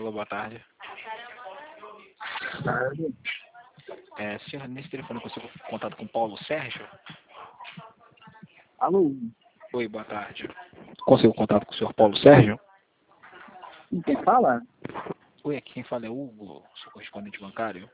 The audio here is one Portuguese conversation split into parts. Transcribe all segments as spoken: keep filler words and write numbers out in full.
Alô, boa tarde. Tarde. É, senhor, nesse telefone eu consigo contato com Paulo Sérgio? Alô? Oi, boa tarde. Consigo contato com o senhor Paulo Sérgio? Quem fala? Oi, aqui quem fala é Hugo, sou correspondente bancário.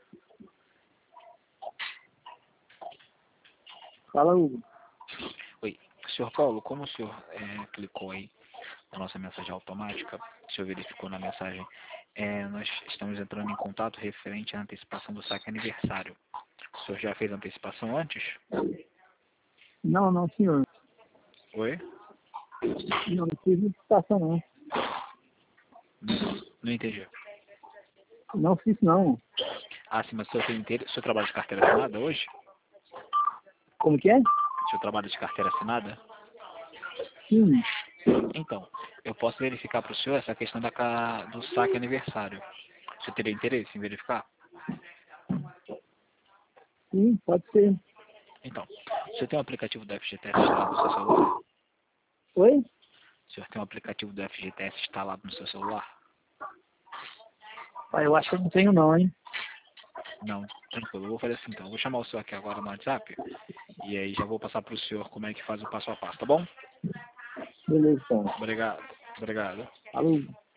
Fala, Hugo. Oi, senhor Paulo, como o senhor é, clicou aí na nossa mensagem automática, o senhor verificou na mensagem, é, nós estamos entrando em contato referente à antecipação do saque aniversário. O senhor já fez antecipação antes? Não, não, senhor. Oi? Não, não fiz licitação, não. Não, não entendi. Não fiz, não. Ah, sim, mas o senhor, tem inteiro, o senhor trabalha de carteira assinada hoje? Como que é? O senhor trabalha de carteira assinada? Sim. Então, eu posso verificar para o senhor essa questão da, ca- do saque aniversário. O senhor teria interesse em verificar? Sim, pode ser. Então, o senhor tem um aplicativo do F G T S instalado no seu celular? Oi? O senhor tem um aplicativo do F G T S instalado no seu celular? Ah, eu acho que eu não tenho, não, hein? Não, tranquilo. Eu vou fazer assim então. Eu vou chamar o senhor aqui agora no WhatsApp e aí já vou passar para o senhor como é que faz o passo a passo, tá bom? Beleza, então. Obrigado. Obrigado. Alô?